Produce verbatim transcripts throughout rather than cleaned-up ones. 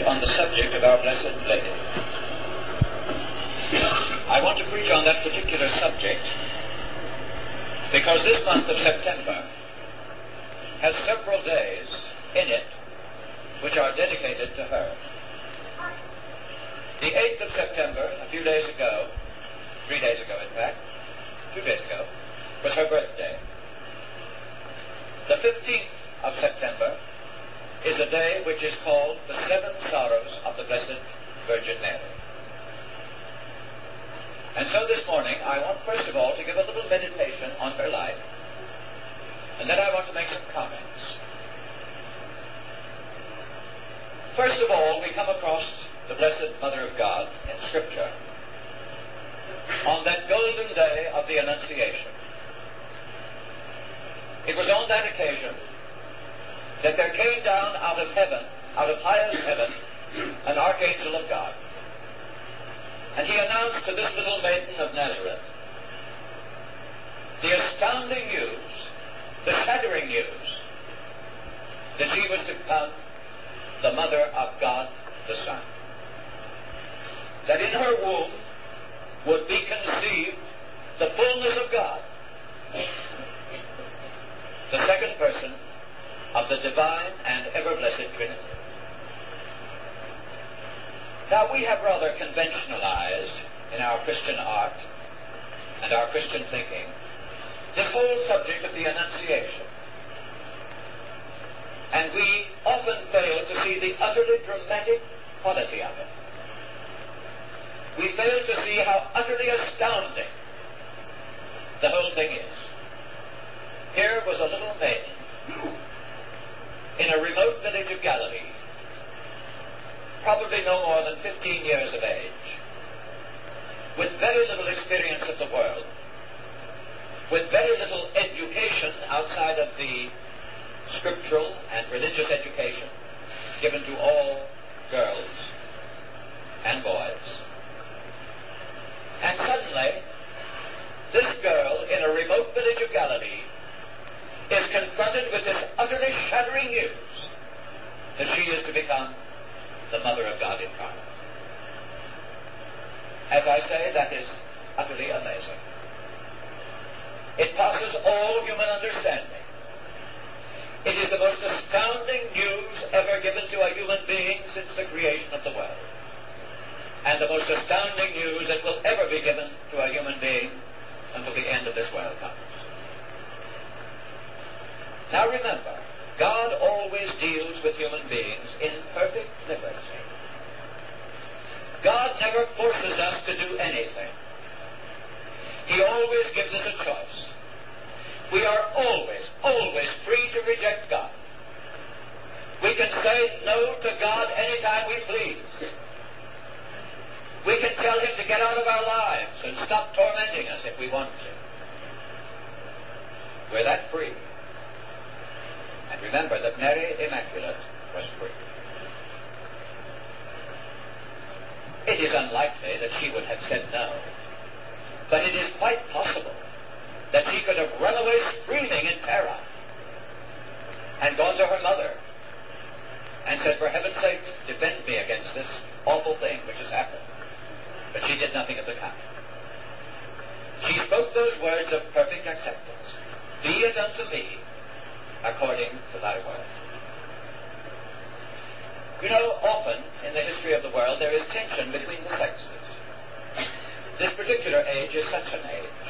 on the subject of our Blessed Lady. I want to preach on that particular subject because this month of September has several days in it which are dedicated to her. The eighth of September, a few days ago, three days ago in fact, two days ago, was her birthday. The fifteenth of September is a day which is called the Seven Sorrows of the Blessed Virgin Mary. And so this morning I want first of all to give a little meditation on her life, and then I want to make some comments. First of all, we come across the Blessed Mother of God in Scripture on that golden day of the Annunciation. It was on that occasion that there came down out of heaven, out of highest heaven, an archangel of God. And he announced to this little maiden of Nazareth the astounding news, the shattering news, that she was to become the mother of God the Son. That in her womb would be conceived the fullness of God, the second person of the divine and ever-blessed Trinity. Now, we have rather conventionalized in our Christian art and our Christian thinking this whole subject of the Annunciation. And we often fail to see the utterly dramatic quality of it. We fail to see how utterly astounding the whole thing is. Here was a little maiden in a remote village of Galilee, probably no more than fifteen years of age, with very little experience of the world, with very little education outside of the scriptural and religious education given to all girls and boys. And suddenly, this girl in a remote village of Galilee is confronted with this utterly shattering news that she is to become the Mother of God incarnate. As I say, that is utterly amazing. It passes all human understanding. It is the most astounding news ever given to a human being since the creation of the world, and the most astounding news that will ever be given to a human being until the end of this world comes. Now remember, God always deals with human beings in perfect liberty. God never forces us to do anything. He always gives us a choice. We are always, always free to reject God. We can say no to God anytime we please. We can tell him to get out of our lives and stop tormenting us if we want to. We're that free. And remember that Mary Immaculate was free. It is unlikely that she would have said no, but it is quite possible that she could have run away screaming in terror and gone to her mother and said, "For heaven's sake, defend me against this awful thing which has happened." But she did nothing of the kind. She spoke those words of perfect acceptance. "Be it unto me according to thy word." You know, often in the history of the world there is tension between the sexes. This particular age is such an age.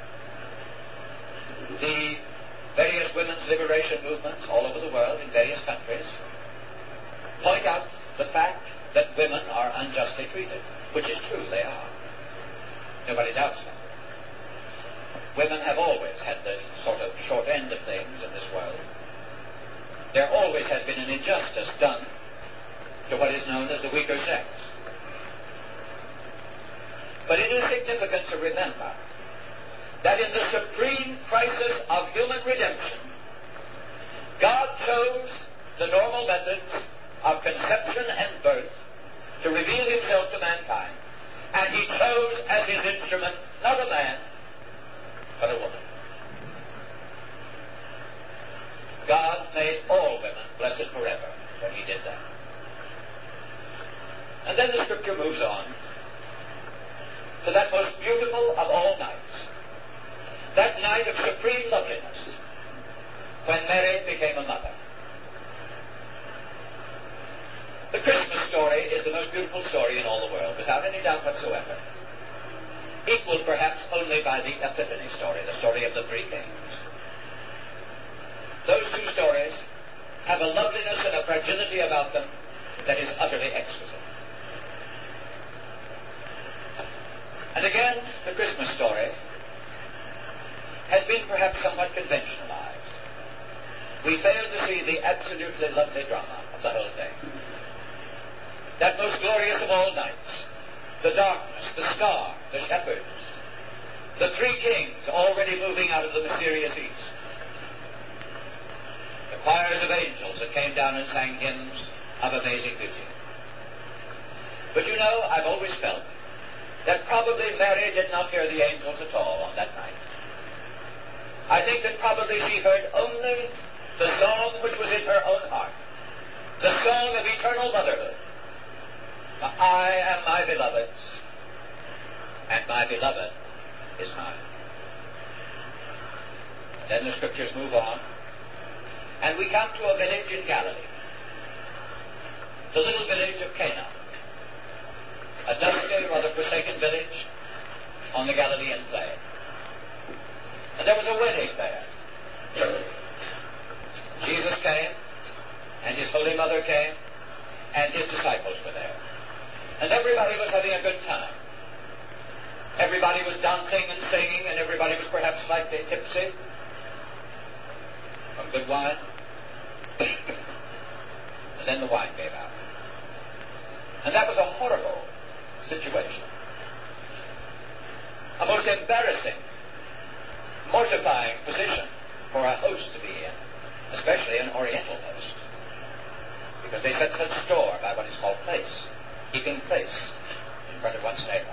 The various women's liberation movements all over the world in various countries point out the fact that women are unjustly treated, which is true, they are. Nobody doubts that. Women have always had the sort of short end of things in this world. There always has been an injustice done to what is known as the weaker sex. But it is significant to remember that in the supreme crisis of human redemption, God chose the normal methods of conception and birth to reveal himself to mankind. And he chose as his instrument not a man, but a woman. God made all women blessed forever when he did that. And then the Scripture moves on to that most beautiful of all nights, that night of supreme loveliness, when Mary became a mother. The Christmas story is the most beautiful story in all the world, without any doubt whatsoever, equaled perhaps only by the Epiphany story, the story of the three kings. Those two stories have a loveliness and a fragility about them that is utterly exquisite. And again, the Christmas story has been perhaps somewhat conventionalized. We fail to see the absolutely lovely drama of the whole thing. That most glorious of all nights, the darkness, the star, the shepherds, the three kings already moving out of the mysterious east, the choirs of angels that came down and sang hymns of amazing beauty. But you know, I've always felt that probably Mary did not hear the angels at all on that night. I think that probably she heard only the song which was in her own heart, the song of eternal motherhood. I am my beloved's, and my beloved is mine. And then the Scriptures move on, and we come to a village in Galilee, the little village of Cana, a dusty, rather forsaken village on the Galilean plain. And there was a wedding there. Jesus came, and his Holy Mother came, and his disciples were there. And everybody was having a good time. Everybody was dancing and singing, and everybody was perhaps slightly tipsy from good wine. And then the wine gave out. And that was a horrible situation. A most embarrassing, mortifying position for a host to be in, especially an Oriental host, because they set such store by what is called place, keeping place in front of one's neighbor.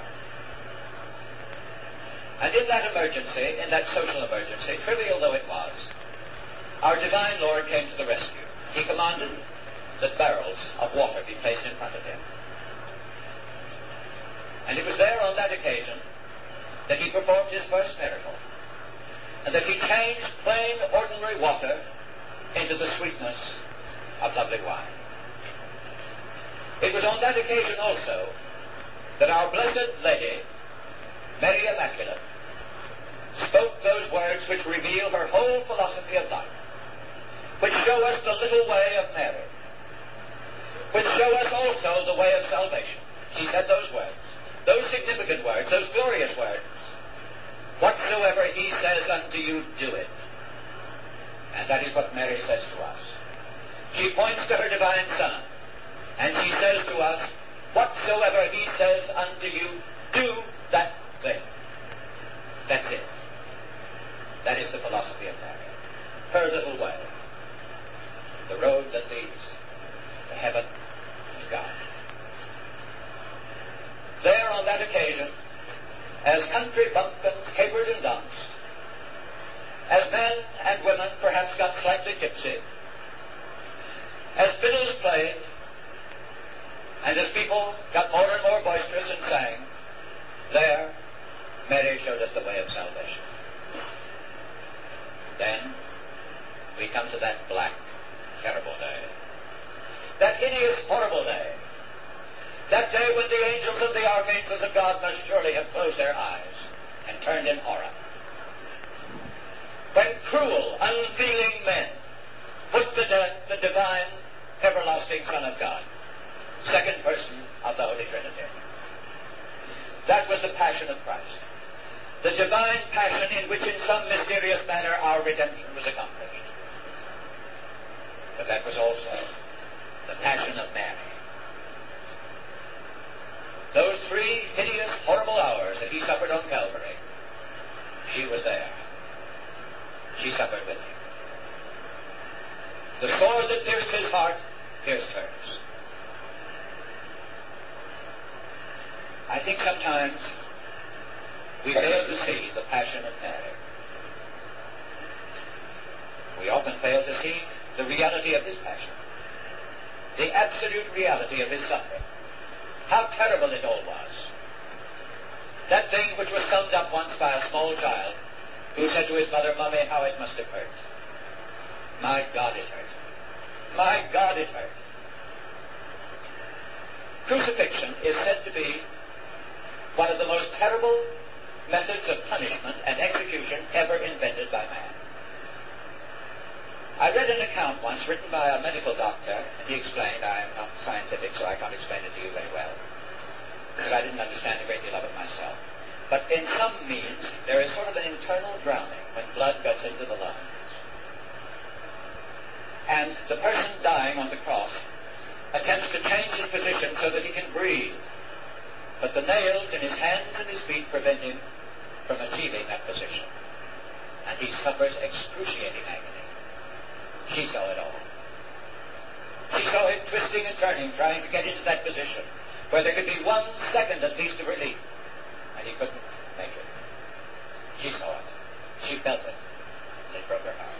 And in that emergency, in that social emergency, trivial though it was, our divine Lord came to the rescue. He commanded that barrels of water be placed in front of him. And it was there on that occasion that he performed his first miracle, and that he changed plain, ordinary water into the sweetness of lovely wine. It was on that occasion also that our Blessed Lady, Mary Immaculate, spoke those words which reveal her whole philosophy of life, which show us the little way of Mary, which show us also the way of salvation. She said those words, those significant words, those glorious words, "Whatsoever he says unto you, do it." And that is what Mary says to us. She points to her divine Son, and she says to us, "Whatsoever he says unto you, do that thing." That's it. That is the philosophy of Mary. Her little way. The road that leads to heaven and God. There on that occasion, as country bumpkins capered and danced, as men and women perhaps got slightly tipsy, as fiddles played, and as people got more and more boisterous and sang, there Mary showed us the way of salvation. Then we come to that black, terrible day. That hideous, horrible day. That day when the angels and the archangels of God must surely have closed their eyes and turned in horror. When cruel, unfeeling men put to death the divine, everlasting Son of God, second person of the Holy Trinity. That was the passion of Christ. The divine passion in which in some mysterious manner our redemption was accomplished. But that was also the passion of Mary. Those three hideous, horrible hours that he suffered on Calvary, she was there. She suffered with him. The sword that pierced his heart pierced hers. I think sometimes we fail to see the passion of Mary. We often fail to see the reality of his passion, the absolute reality of his suffering. How terrible it all was. That thing which was summed up once by a small child who said to his mother, "Mummy, how it must have hurt. My God, it hurt. My God, it hurt." Crucifixion is said to be one of the most terrible methods of punishment and execution ever invented by man. I read an account once written by a medical doctor, and he explained, I am not scientific, so I can't explain it to you very well, because I didn't understand a great deal of it myself. But in some means, there is sort of an internal drowning when blood goes into the lungs. And the person dying on the cross attempts to change his position so that he can breathe. But the nails in his hands and his feet prevent him from achieving that position. And he suffers excruciating agony. She saw it all. She saw him twisting and turning, trying to get into that position where there could be one second at least of relief. And he couldn't make it. She saw it. She felt it. And it broke her heart.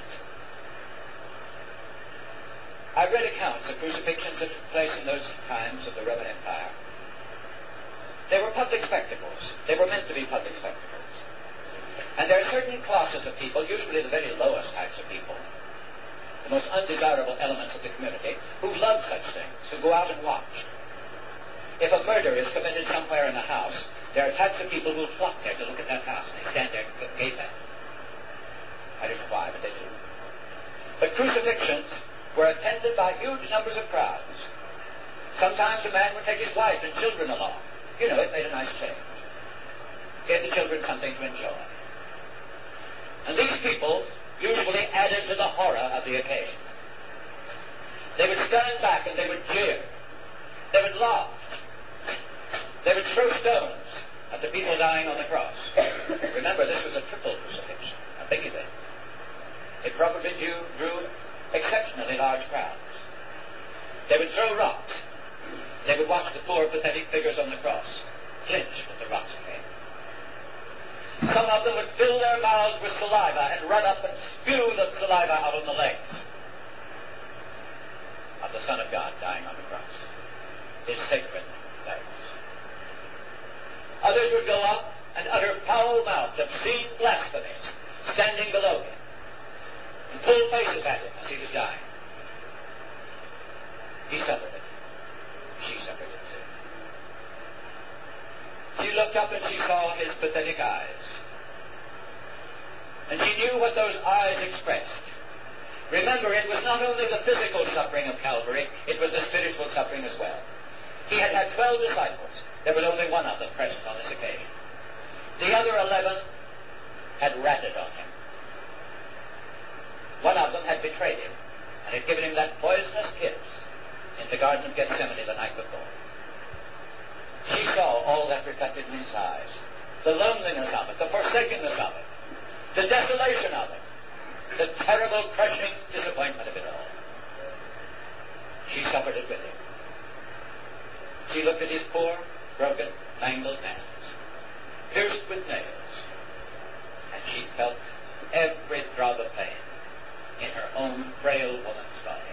I read accounts of crucifixions that took place in those times of the Roman Empire. They were public spectacles. They were meant to be public spectacles. And there are certain classes of people, usually the very lowest types of people, the most undesirable elements of the community, who love such things, who go out and watch. If a murder is committed somewhere in a house, there are types of people who will flock there to look at that house, and they stand there and gape at it. I don't know why, but they do. But crucifixions were attended by huge numbers of crowds. Sometimes a man would take his wife and children along. You know, it made a nice change. Gave the children something to enjoy. And these people usually added to the horror of the occasion. They would stand back and they would jeer. They would laugh. They would throw stones at the people dying on the cross. Remember, this was a triple crucifixion, a big event. It probably drew, drew exceptionally large crowds. They would throw rocks. They would watch the poor, pathetic figures on the cross flinch when the rocks came. Some of them would fill their mouths with saliva and run up and spew the saliva out on the legs of the Son of God dying on the cross. His sacred legs. Others would go up and utter foul-mouthed, obscene blasphemies, standing below him, and pull faces at him as he was dying. He suffered it. She suffered it too. She looked up and she saw his pathetic eyes. And she knew what those eyes expressed. Remember, it was not only the physical suffering of Calvary, it was the spiritual suffering as well. He had had twelve disciples. There was only one of them present on this occasion. The other eleven had ratted on him. One of them had betrayed him and had given him that poisonous kiss in the Garden of Gethsemane the night before. She saw all that reflected in his eyes. The loneliness of it, the forsakenness of it, the desolation of it, the terrible, crushing disappointment of it all. She suffered it with him. She looked at his poor, broken, mangled hands, pierced with nails, and she felt every throb of pain in her own frail woman's body.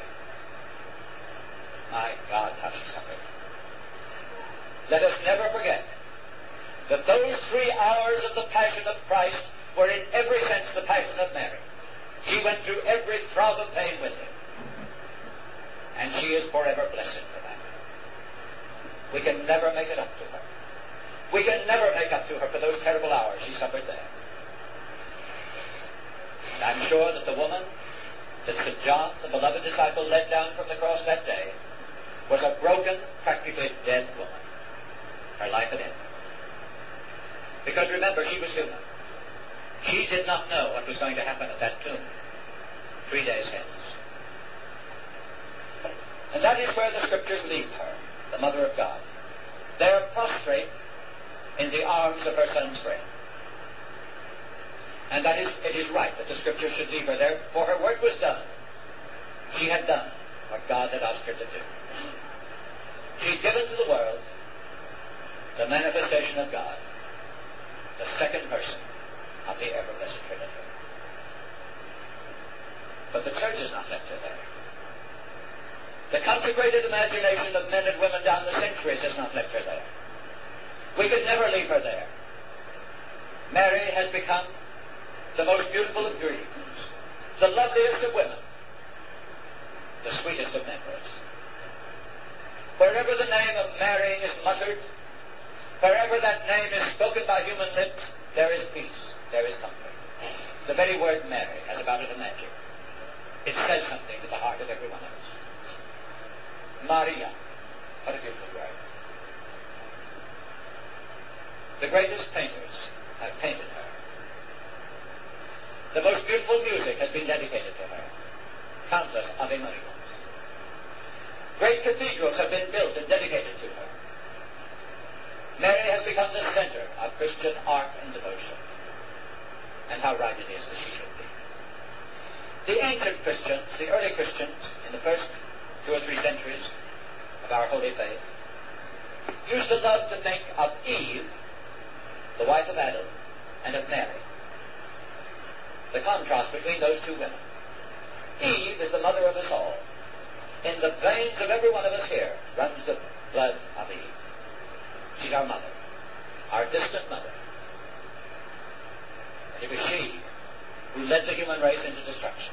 My God, how she suffered. Let us never forget that those three hours of the Passion of Christ were in every sense the Passion of Mary. She went through every throb of pain with him. And she is forever blessed for that. We can never make it up to her. We can never make up to her for those terrible hours she suffered there. And I'm sure that the woman that Saint John, the beloved disciple, led down from the cross that day was a broken, practically dead woman. Her life had ended. Because remember, she was human. She did not know what was going to happen at that tomb three days hence. And that is where the Scriptures leave her, the Mother of God, there prostrate in the arms of her Son's friend. And that is, it is right that the Scriptures should leave her there, for her work was done. She had done what God had asked her to do. She had given to the world the manifestation of God, the second person of the ever-blessed Trinity. But the church has not left her there. The consecrated imagination of men and women down the centuries has not left her there. We could never leave her there. Mary has become the most beautiful of dreams, the loveliest of women, the sweetest of memories. Wherever the name of Mary is muttered, wherever that name is spoken by human lips, there is peace, there is comfort. The very word Mary has about it a magic. It says something to the heart of every one of us. Maria, what a beautiful word. The greatest painters have painted her. The most beautiful music has been dedicated to her. Countless Ave Marias. Great cathedrals have been built and dedicated to her. Mary has become the center of Christian art and devotion. And how right it is that she should be. The ancient Christians, the early Christians, in the first two or three centuries of our holy faith, used to love to think of Eve, the wife of Adam, and of Mary. The contrast between those two women. Eve is the mother of us all. In the veins of every one of us here runs the blood of Eve. She's our mother, our distant mother. And it was she who led the human race into destruction.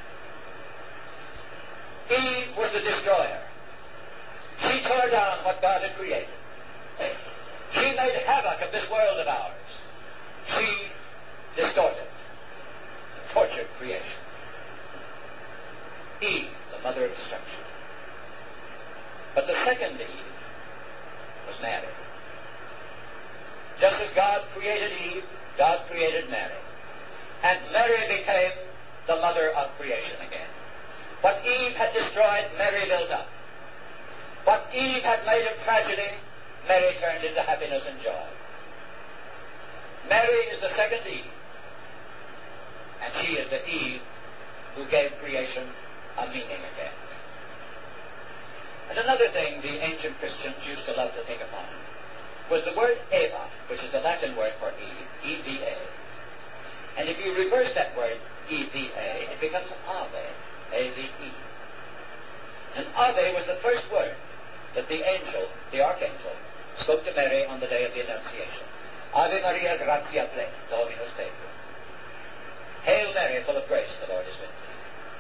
Eve was the destroyer. She tore down what God had created. She made havoc of this world of ours. She distorted, tortured creation. Eve, the mother of destruction. But the second Eve was Mary. Just as God created Eve, God created Mary. And Mary became the mother of creation again. What Eve had destroyed, Mary built up. What Eve had made of tragedy, Mary turned into happiness and joy. Mary is the second Eve. And she is the Eve who gave creation a meaning again. And another thing the ancient Christians used to love to think upon was the word Eva, which is the Latin word for Eve, E V A. And if you reverse that word, E V A, it becomes Ave, A V E. And Ave was the first word that the angel, the archangel, spoke to Mary on the day of the Annunciation. Ave Maria, gratia plena, Dominus tecum. Hail Mary, full of grace, the Lord is with thee.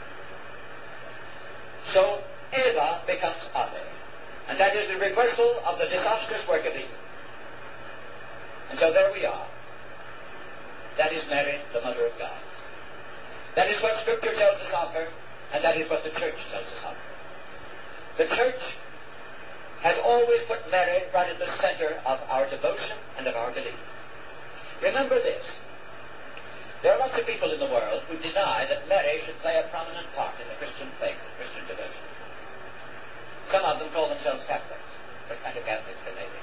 So Eva becomes Ave. And that is the reversal of the disastrous work of Eve. And so there we are. That is Mary, the Mother of God. That is what Scripture tells us of her, and that is what the Church tells us of her. The Church has always put Mary right at the center of our devotion and of our belief. Remember this. There are lots of people in the world who deny that Mary should play a prominent part in the Christian faith, Christian devotion. Some of them call themselves Catholics. What kind of Catholics can they be?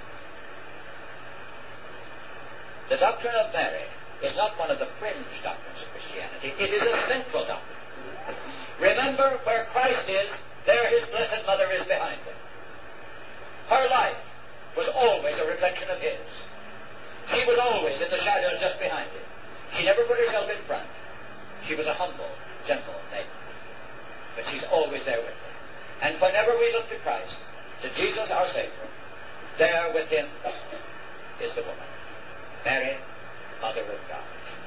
The doctrine of Mary is not one of the fringe doctrines of Christianity. It is a central doctrine. Remember, where Christ is, there his blessed mother is behind him. Her life was always a reflection of his. She was always in the shadow just behind him. She never put herself in front. She was a humble, gentle maiden. But she's always there with him. And whenever we look to Christ, to Jesus our Savior, there with him is the woman, Mary, Mother of God.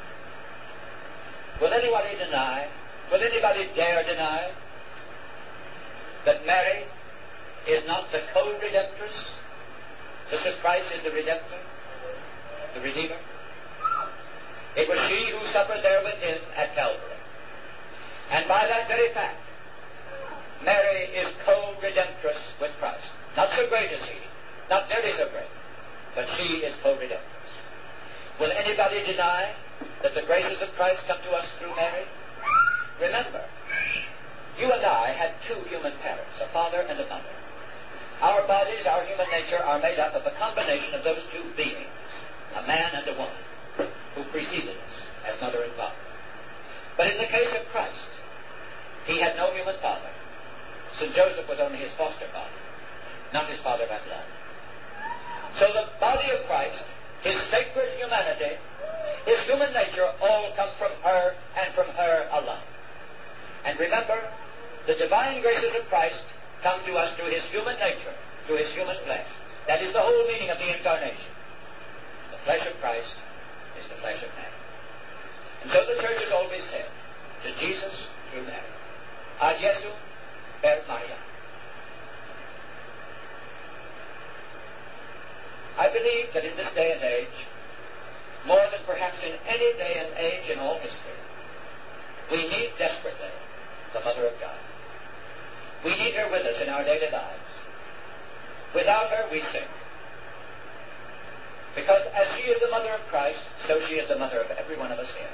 Will anybody deny, will anybody dare deny that Mary is not the co-redemptress, just as Christ is the Redemptor, the Redeemer? It was she who suffered there with him at Calvary. And by that very fact, Mary is co-redemptress with Christ. Not so great as he, not nearly so great, but she is co-redemptress. Will anybody deny that the graces of Christ come to us through Mary? Remember, you and I had two human parents, a father and a mother. Our bodies, our human nature, are made up of a combination of those two beings, a man and a woman, who preceded us as mother and father. But in the case of Christ, he had no human father. Saint Joseph was only his foster father, not his father by blood. So the body of Christ, his sacred humanity, his human nature, all come from her and from her alone. And remember, the divine graces of Christ come to us through his human nature, through his human flesh. That is the whole meaning of the incarnation. The flesh of Christ is the flesh of Mary. And so the church has always said, to Jesus through Mary. Ad Jesu per Maria. I believe that in this day and age, more than perhaps in any day and age in all history, we need desperately the Mother of God. We need her with us in our daily lives. Without her, we sink. Because as she is the mother of Christ, so she is the mother of every one of us here.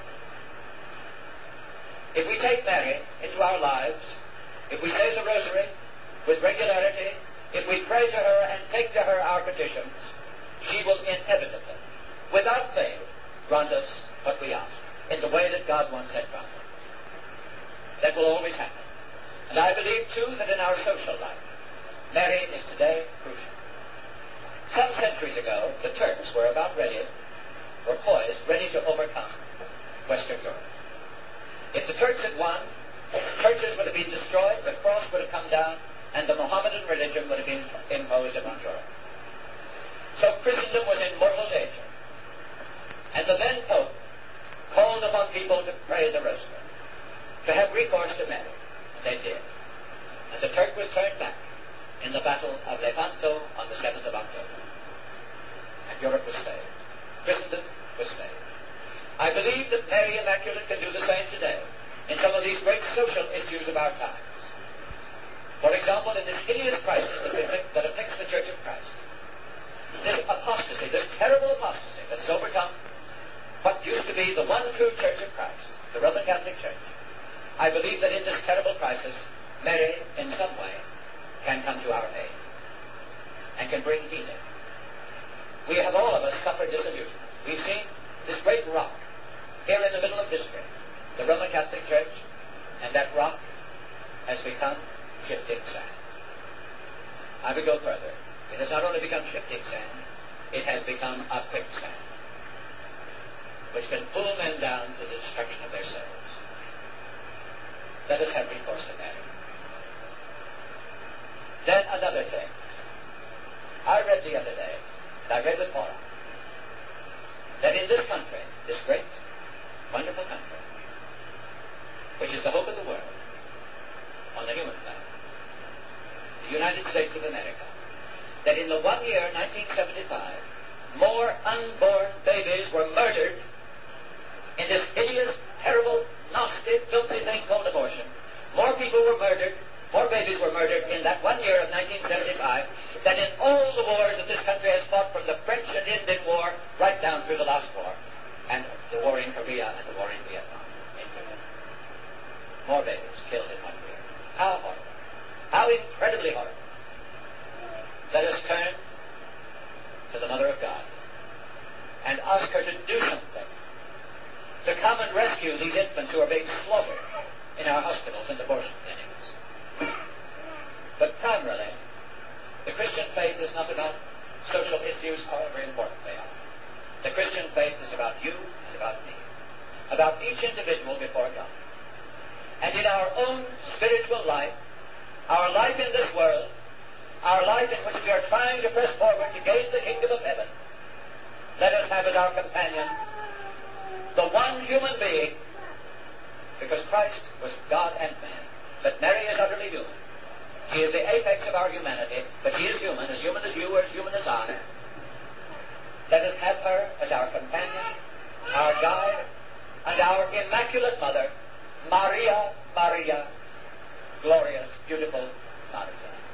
If we take Mary into our lives, if we say the rosary with regularity, if we pray to her and take to her our petitions, she will inevitably, without fail, grant us what we ask in the way that God wants it granted. That will always happen. And I believe, too, that in our social life, Mary is today crucial. Some centuries ago, the Turks were about ready, were poised, ready to overcome Western Europe. If the Turks had won, churches would have been destroyed, the cross would have come down, and the Mohammedan religion would have been imposed upon Europe. So Christendom was in mortal danger. And the then Pope called upon people to pray the rosary, to have recourse to Mary. And they did. And the Turk was turned back in the battle of Lepanto on the seventh of October. And Europe was saved. Christendom was saved. I believe that Mary Immaculate can do the same today in some of these great social issues of our times. For example, in this hideous crisis that afflicts, that afflicts the Church of Christ, this apostasy, this terrible apostasy that has overcome what used to be the one true Church of Christ, the Roman Catholic Church, I believe that in this terrible crisis, Mary, in some way, can come to our aid and can bring healing. We have all of us suffered disillusionment. We've seen this great rock here in the middle of history, the Roman Catholic Church, and that rock has become shifting sand. I would go further. It has not only become shifting sand, it has become a quicksand, which can pull men down to the destruction of their souls. Let us have recourse to Mary. Then another thing. I read the other day, and I read with horror, that in this country, this great, wonderful country, which is the hope of the world on the human planet, the United States of America, that in the one year, nineteen seventy-five, more unborn babies were murdered in this hideous, terrible, nasty, filthy thing called abortion. More people were murdered, more babies were murdered in that one year of nineteen seventy-five than in all the wars that this country has fought, from the French and Indian War right down through the last war, and the war in Korea and the war in Vietnam. More babies killed in one year. How horrible. How incredibly horrible. Let us turn to the Mother of God and ask her to do something, to come and rescue these infants who are being slaughtered in our hospitals and abortion clinics. But primarily, the Christian faith is not about social issues, however important they are. The Christian faith is about you and about me, about each individual before God. And in our own spiritual life, our life in this world, our life in which we are trying to press forward to gain the kingdom of heaven, let us have as our companion the one human being, because Christ was God and man, but Mary is utterly human. She is the apex of our humanity, but she is human, as human as you or as human as I. Let us have her as our companion, our guide, and our immaculate mother, Maria, Maria, glorious, beautiful Maria.